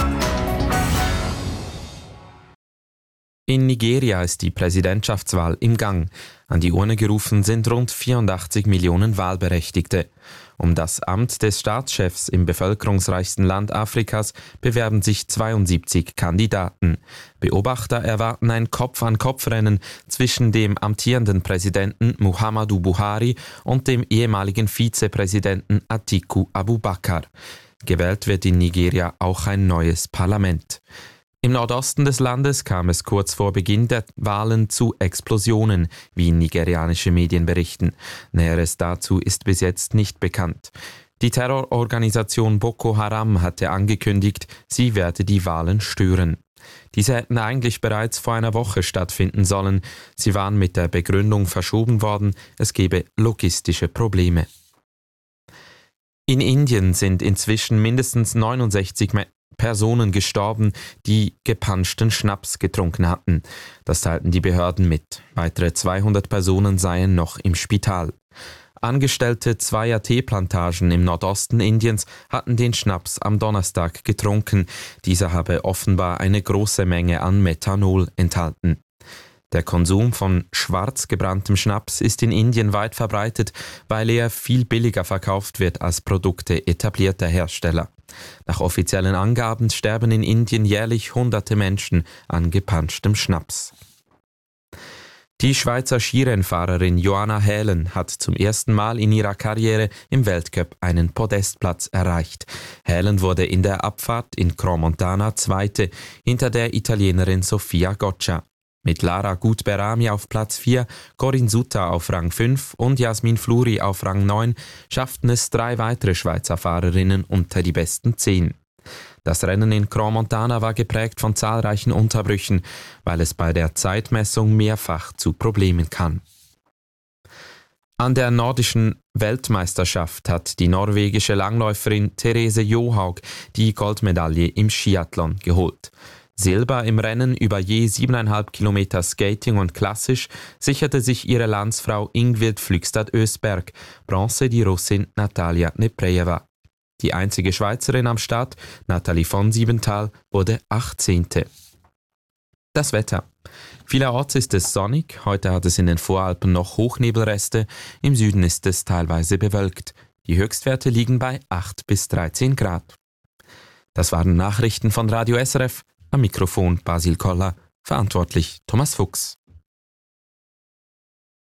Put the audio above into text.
In Nigeria ist die Präsidentschaftswahl im Gang. An die Urne gerufen sind rund 84 Millionen Wahlberechtigte. Um das Amt des Staatschefs im bevölkerungsreichsten Land Afrikas bewerben sich 72 Kandidaten. Beobachter erwarten ein Kopf-an-Kopf-Rennen zwischen dem amtierenden Präsidenten Muhammadu Buhari und dem ehemaligen Vizepräsidenten Atiku Abubakar. Gewählt wird in Nigeria auch ein neues Parlament. Im Nordosten des Landes kam es kurz vor Beginn der Wahlen zu Explosionen, wie nigerianische Medien berichten. Näheres dazu ist bis jetzt nicht bekannt. Die Terrororganisation Boko Haram hatte angekündigt, sie werde die Wahlen stören. Diese hätten eigentlich bereits vor einer Woche stattfinden sollen. Sie waren mit der Begründung verschoben worden, es gebe logistische Probleme. In Indien sind inzwischen mindestens 69 Personen gestorben, die gepanschten Schnaps getrunken hatten. Das teilten die Behörden mit. Weitere 200 Personen seien noch im Spital. Angestellte zweier Teeplantagen im Nordosten Indiens hatten den Schnaps am Donnerstag getrunken. Dieser habe offenbar eine große Menge an Methanol enthalten. Der Konsum von schwarz gebranntem Schnaps ist in Indien weit verbreitet, weil er viel billiger verkauft wird als Produkte etablierter Hersteller. Nach offiziellen Angaben sterben in Indien jährlich hunderte Menschen an gepanschtem Schnaps. Die Schweizer Skirennfahrerin Joanna Hälen hat zum ersten Mal in ihrer Karriere im Weltcup einen Podestplatz erreicht. Hälen wurde in der Abfahrt in Crans-Montana Zweite hinter der Italienerin Sofia Goccia. Mit Lara Gut-Berami auf Platz 4, Corinne Sutter auf Rang 5 und Jasmin Fluri auf Rang 9 schafften es 3 weitere Schweizer Fahrerinnen unter die besten 10. Das Rennen in Crans-Montana war geprägt von zahlreichen Unterbrüchen, weil es bei der Zeitmessung mehrfach zu Problemen kam. An der nordischen Weltmeisterschaft hat die norwegische Langläuferin Therese Johaug die Goldmedaille im Skiathlon geholt. Silber im Rennen über je 7,5 Kilometer Skating und Klassisch sicherte sich ihre Landsfrau Ingvild Flügstad-Ösberg, Bronze die Russin Natalia Neprejeva. Die einzige Schweizerin am Start, Nathalie von Siebenthal, wurde 18. Das Wetter. Vielerorts ist es sonnig, heute hat es in den Voralpen noch Hochnebelreste, im Süden ist es teilweise bewölkt. Die Höchstwerte liegen bei 8 bis 13 Grad. Das waren Nachrichten von Radio SRF. Am Mikrofon Basil Koller, verantwortlich Thomas Fuchs.